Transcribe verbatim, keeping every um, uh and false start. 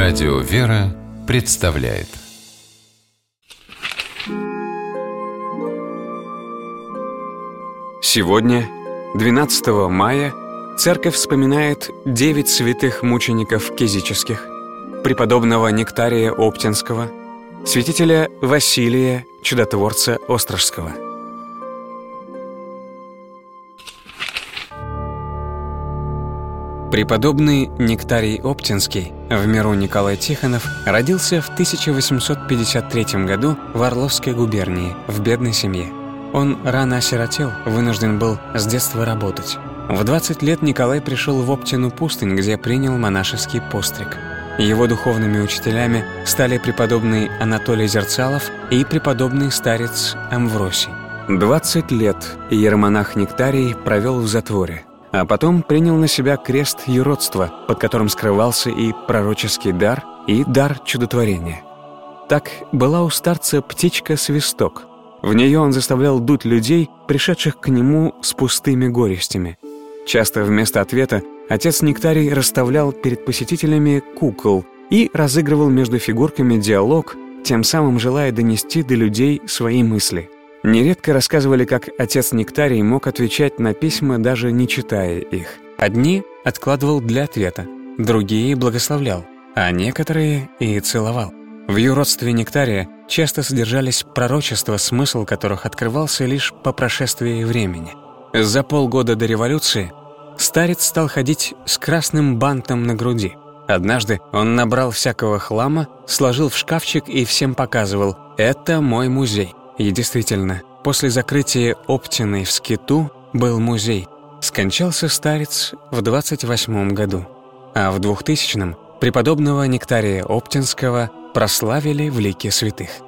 Радио «Вера» представляет. Сегодня, двенадцатого мая, Церковь вспоминает девять святых мучеников кизических: преподобного Нектария Оптинского, святителя Василия, чудотворца Острожского. Преподобный Нектарий Оптинский, в миру Николай Тихонов, родился в тысяча восемьсот пятьдесят третьем году в Орловской губернии, в бедной семье. Он рано осиротел, вынужден был с детства работать. В двадцать лет Николай пришел в Оптину пустынь, где принял монашеский постриг. Его духовными учителями стали преподобный Анатолий Зерцалов и преподобный старец Амвросий. двадцать лет иеромонах Нектарий провел в затворе, а потом принял на себя крест юродства, под которым скрывался и пророческий дар, и дар чудотворения. Так была у старца птичка-свисток. В нее он заставлял дуть людей, пришедших к нему с пустыми горестями. Часто вместо ответа отец Нектарий расставлял перед посетителями кукол и разыгрывал между фигурками диалог, тем самым желая донести до людей свои мысли. Нередко рассказывали, как отец Нектарий мог отвечать на письма, даже не читая их. Одни откладывал для ответа, другие благословлял, а некоторые и целовал. В юродстве Нектария часто содержались пророчества, смысл которых открывался лишь по прошествии времени. За полгода до революции старец стал ходить с красным бантом на груди. Однажды он набрал всякого хлама, сложил в шкафчик и всем показывал: «Это мой музей». И действительно, после закрытия Оптиной в скиту был музей. Скончался старец в двадцать восьмом году, а в двухтысячном преподобного Нектария Оптинского прославили в лике святых.